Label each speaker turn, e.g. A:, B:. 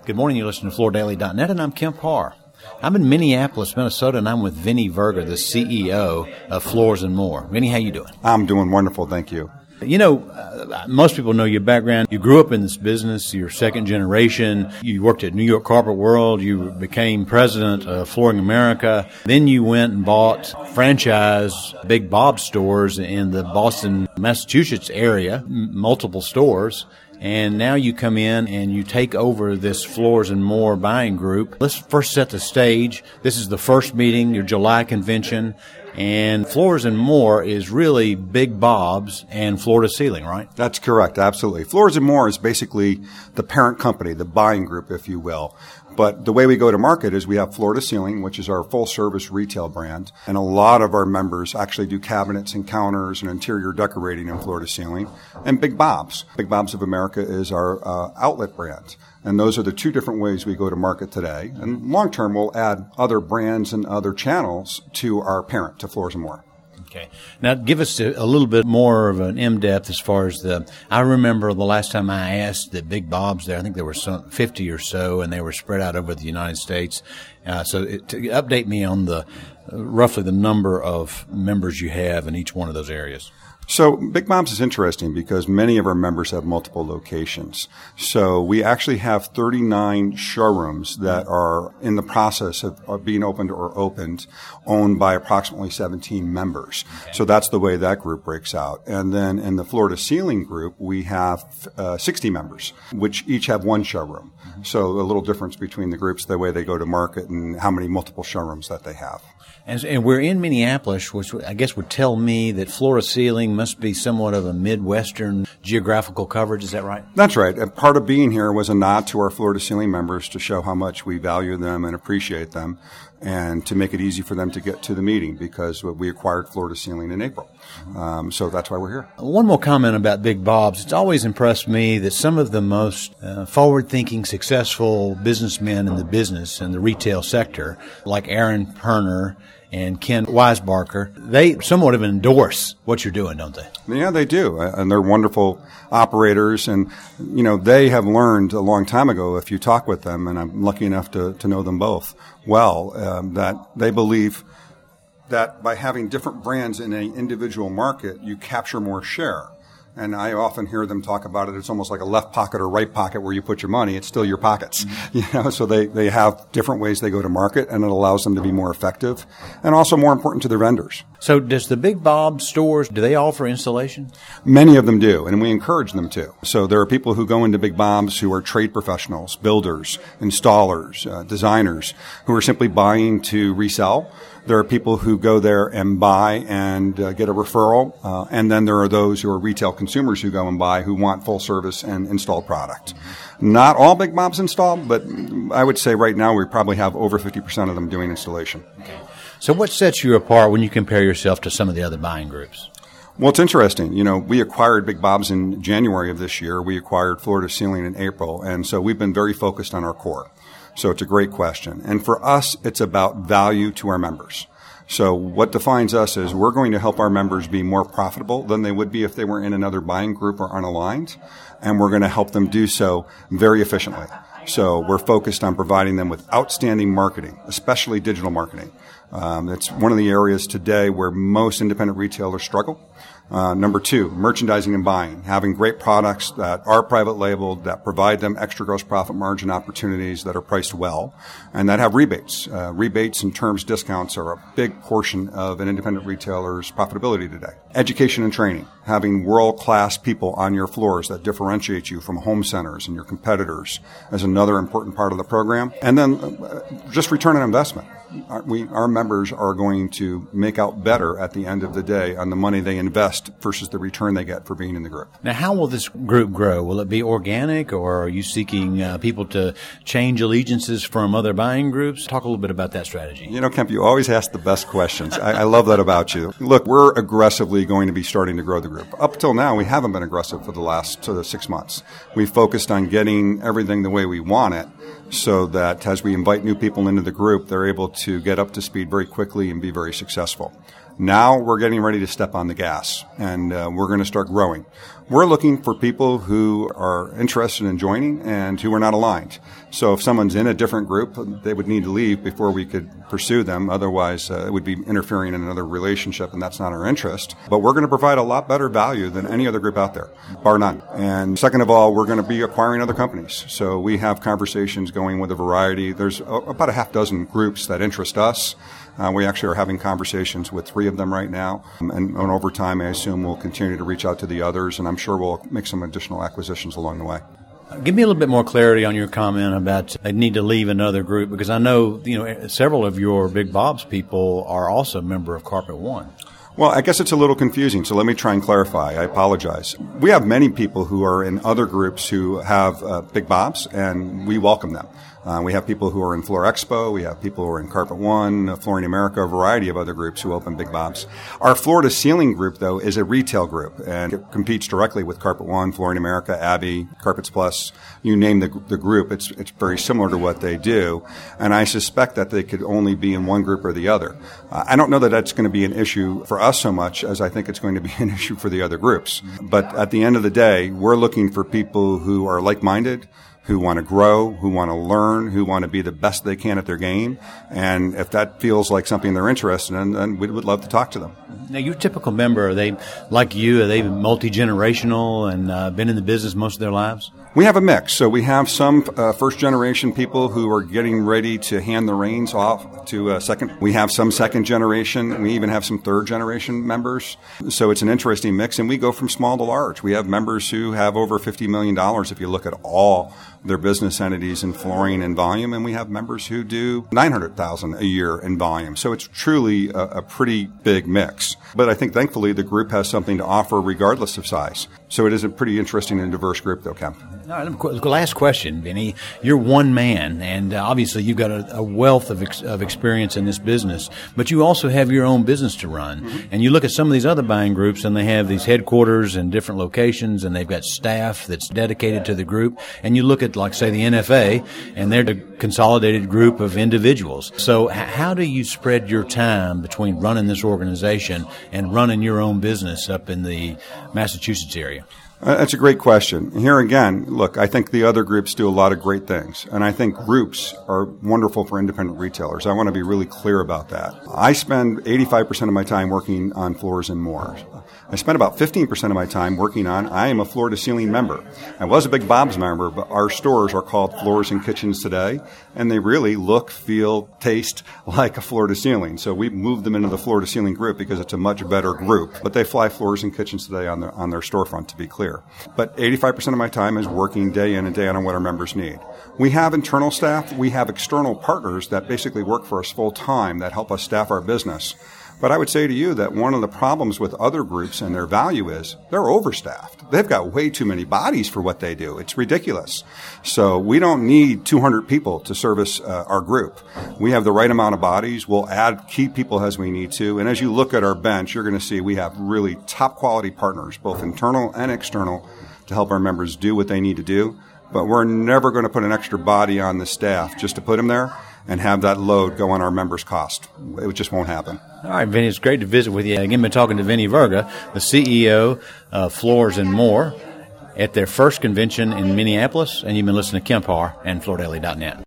A: Good morning. You're listening to FloorDaily.net, and I'm Kemp Harr. I'm in Minneapolis, Minnesota, and I'm with Vinny Verga, the CEO of Floors & More. Vinny, how you doing?
B: I'm doing wonderful, thank you.
A: You know, most people know your background. You grew up in this business. You're second generation. You worked at New York Carpet World. You became president of Flooring America. Then you went and bought franchise Big Bob stores in the Boston, Massachusetts area, multiple stores. And now you come in and you take over this Floors & More buying group. Let's first set the stage. This is the first meeting, your July convention. And Floors & More is really Big Bob's and Floor to Ceiling, right?
B: That's correct, absolutely. Floors & More is basically the parent company, the buying group, if you will. But the way we go to market is we have Floor to Ceiling, which is our full-service retail brand. And a lot of our members actually do cabinets and counters and interior decorating in Floor to Ceiling. And Big Bob's. Big Bob's of America is our outlet brand. And those are the two different ways we go to market today. And long term, we'll add other brands and other channels to our parent, to Floors & More.
A: Okay. Now, give us a little bit more of an in-depth as far as I remember the last time I asked the Big Bob's there, I think there were some 50 or so, and they were spread out over the United States. To update me on roughly the number of members you have in each one of those areas.
B: So Big Bob's is interesting because many of our members have multiple locations. So we actually have 39 showrooms that are in the process of being opened or opened, owned by approximately 17 members. Okay. So that's the way that group breaks out. And then in the Floor to Ceiling group, we have 60 members, which each have one showroom. Mm-hmm. So a little difference between the groups, the way they go to market and how many multiple showrooms that they have.
A: And we're in Minneapolis, which I guess would tell me that Floor to Ceiling must be somewhat of a Midwestern geographical coverage. Is that right?
B: That's right. And part of being here was a nod to our Floor to Ceiling members to show how much we value them and appreciate them, and to make it easy for them to get to the meeting because we acquired Floor to Ceiling in April. So that's why we're here.
A: One more comment about Big Bob's. It's always impressed me that some of the most forward-thinking, successful businessmen in the business and the retail sector, like Aaron Perner and Ken Weisbarker, they somewhat of endorse what you're doing, don't they?
B: Yeah, they do. And they're wonderful operators. And, you know, they have learned a long time ago, if you talk with them, and I'm lucky enough to know them both well, that they believe that by having different brands in an individual market, you capture more share. And I often hear them talk about it. It's almost like a left pocket or right pocket where you put your money. It's still your pockets. Mm-hmm. You know, so they have different ways they go to market, and it allows them to be more effective and also more important to their vendors.
A: So does the Big Bob stores, do they offer installation?
B: Many of them do, and we encourage them to. So there are people who go into Big Bob's who are trade professionals, builders, installers, designers, who are simply buying to resell. There are people who go there and buy and get a referral, and then there are those who are retail consumers who go and buy who want full service and installed product. Not all Big Bob's install, but I would say right now we probably have over 50% of them doing installation.
A: Okay. So what sets you apart when you compare yourself to some of the other buying groups?
B: Well, it's interesting. You know, we acquired Big Bob's in January of this year. We acquired Floor to Ceiling in April, and so we've been very focused on our core. So it's a great question. And for us, it's about value to our members. So what defines us is we're going to help our members be more profitable than they would be if they were in another buying group or unaligned. And we're going to help them do so very efficiently. So we're focused on providing them with outstanding marketing, especially digital marketing. It's one of the areas today where most independent retailers struggle. Number two, merchandising and buying, having great products that are private labeled, that provide them extra gross profit margin opportunities that are priced well, and that have rebates. Rebates and terms discounts are a big portion of an independent retailer's profitability today. Education and training, having world-class people on your floors that differentiate you from home centers and your competitors is another important part of the program. And then just return on investment. Our members are going to make out better at the end of the day on the money they invest versus the return they get for being in the group.
A: Now, how will this group grow? Will it be organic, or are you seeking people to change allegiances from other buying groups? Talk a little bit about that strategy.
B: You know, Kemp, you always ask the best questions. I love that about you. Look, we're aggressively going to be starting to grow the group. Up till now, we haven't been aggressive for the last 6 months. We've focused on getting everything the way we want it, so that as we invite new people into the group, they're able to get up to speed very quickly and be very successful. Now we're getting ready to step on the gas, and we're going to start growing. We're looking for people who are interested in joining and who are not aligned. So if someone's in a different group, they would need to leave before we could pursue them. Otherwise, it would be interfering in another relationship, and that's not our interest. But we're going to provide a lot better value than any other group out there, bar none. And second of all, we're going to be acquiring other companies. So we have conversations going with a variety. There's about a half dozen groups that interest us. We actually are having conversations with 3 of them right now. And over time, I assume we'll continue to reach out to the others, and I'm sure we'll make some additional acquisitions along the way.
A: Give me a little bit more clarity on your comment about they need to leave another group, because I know, several of your Big Bob's people are also a member of Carpet One.
B: Well, I guess it's a little confusing, so let me try and clarify. I apologize. We have many people who are in other groups who have Big Bob's, and we welcome them. We have people who are in Floor Expo. We have people who are in Carpet One, Flooring America, a variety of other groups who open Big Bob's. Our Floor to Ceiling group, though, is a retail group, and it competes directly with Carpet One, Flooring America, Abbey, Carpets Plus. You name the group, it's very similar to what they do, and I suspect that they could only be in one group or the other. I don't know that that's going to be an issue for us so much as I think it's going to be an issue for the other groups. But at the end of the day, we're looking for people who are like-minded, who want to grow, who want to learn, who want to be the best they can at their game. And if that feels like something they're interested in, then we would love to talk to them.
A: Now, your typical member, are they like you? Are they multi-generational and been in the business most of their lives?
B: We have a mix. So we have some first-generation people who are getting ready to hand the reins off to second. We have some second-generation. We even have some third-generation members. So it's an interesting mix, and we go from small to large. We have members who have over $50 million if you look at all their business entities in flooring and volume, and we have members who do $900,000 a year in volume. So it's truly a pretty big mix. But I think, thankfully, the group has something to offer regardless of size. So it is a pretty interesting and diverse group, though, Kemp.
A: All right, last question, Vinny. You're one man, and obviously you've got a wealth of experience in this business, but you also have your own business to run. Mm-hmm. And you look at some of these other buying groups, and they have these headquarters in different locations, and they've got staff that's dedicated to the group. And you look at, like, say, the NFA, and they're a consolidated group of individuals. So how do you spread your time between running this organization and running your own business up in the Massachusetts area?
B: That's a great question. Here again, look, I think the other groups do a lot of great things, and I think groups are wonderful for independent retailers. I want to be really clear about that. I spend 85% of my time working on Floors and More. I spend about 15% of my time working on, I am a Floor to Ceiling member. I was a Big Bob's member, but our stores are called Floors and Kitchens today, and they really look, feel, taste like a Floor to Ceiling. So we moved them into the Floor to Ceiling group because it's a much better group. But they fly Floors and Kitchens today on their storefront, to be clear. But 85% of my time is working day in and day out on what our members need. We have internal staff. We have external partners that basically work for us full time that help us staff our business. But I would say to you that one of the problems with other groups and their value is they're overstaffed. They've got way too many bodies for what they do. It's ridiculous. So we don't need 200 people to service our group. We have the right amount of bodies. We'll add key people as we need to. And as you look at our bench, you're going to see we have really top quality partners, both internal and external, to help our members do what they need to do. But we're never going to put an extra body on the staff just to put them there and have that load go on our members' cost. It just won't happen.
A: All right, Vinny, it's great to visit with you. Again, been talking to Vinny Verga, the CEO of Floors and More, at their first convention in Minneapolis, and you've been listening to Kemp Harr and FloorDaily.net.